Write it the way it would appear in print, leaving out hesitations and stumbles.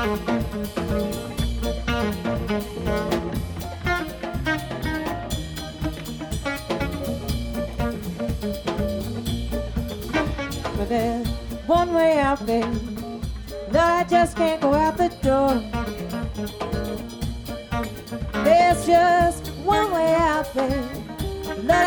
But there's one way out there that I just can't go out the door. There's just one way out there